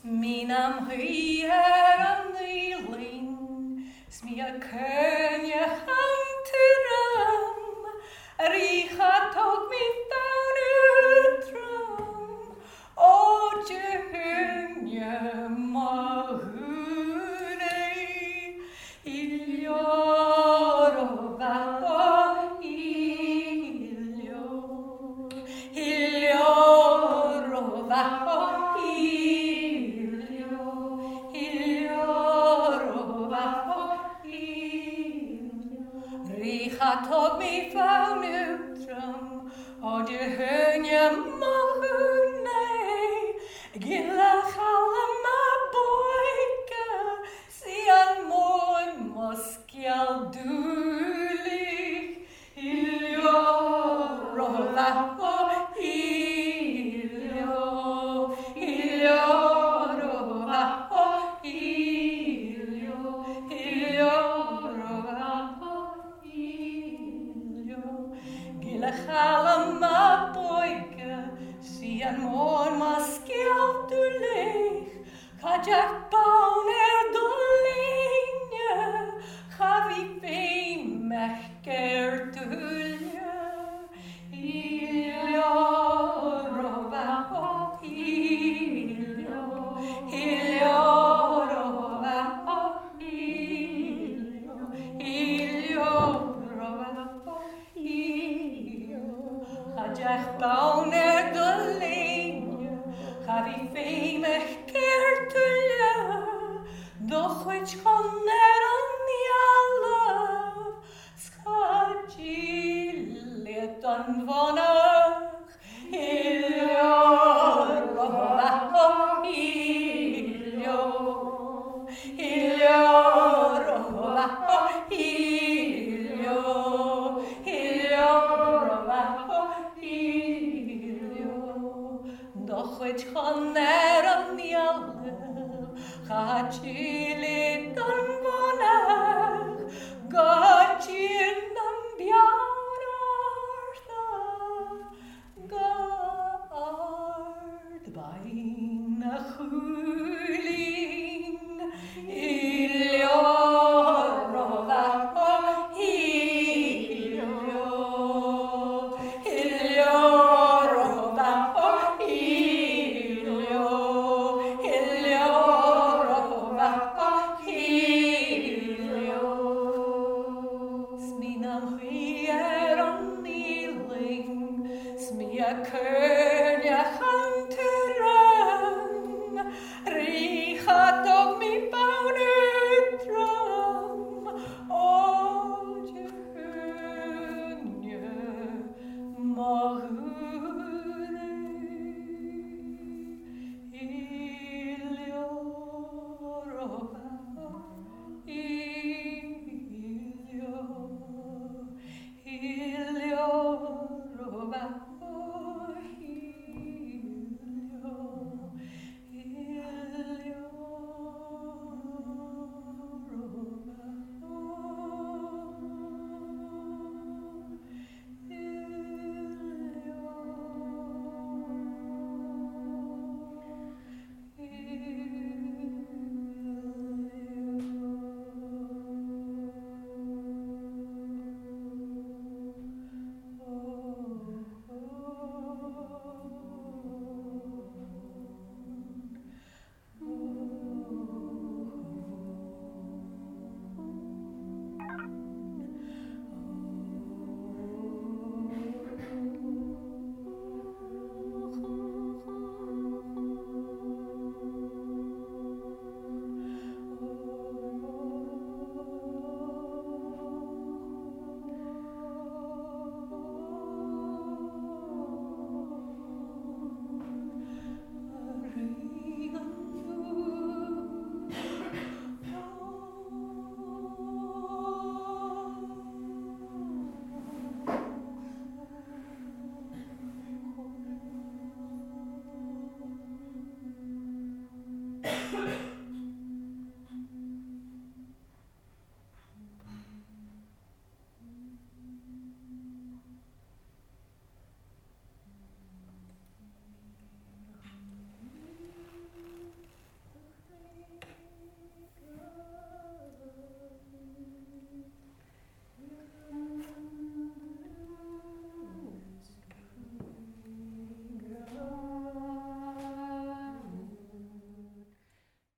Minam hwyr am ddilyn, smia cynny hantyram, rich a tog mi fawn y drum, o djehynja mahunei, ilioro vaho ilio, ilioro vaho Tog mi fawn utram, o djehynja mahunei, gillach alla ma boika, sian mor moskial dulich, ilioro vaho ilio, ilioro vaho ilio, ilioro vaho Gilachal ma boike, sian mor ma skeltulich, kajak baun dolinje, chavi fein mechker tulje, ilioro vaho ilio, ilioro vaho ilio, ilioro vaho Hajach baun de leine, Chavi feimech kertulja, doch which kan an mialaf, Schajilet an vanach, Ilioro vaho ilio, Ilioro vaho ilio, Ilioro vaho Doch which kan an mialaf, Chajilet an vanach, Gajin am biararta, Gard bain a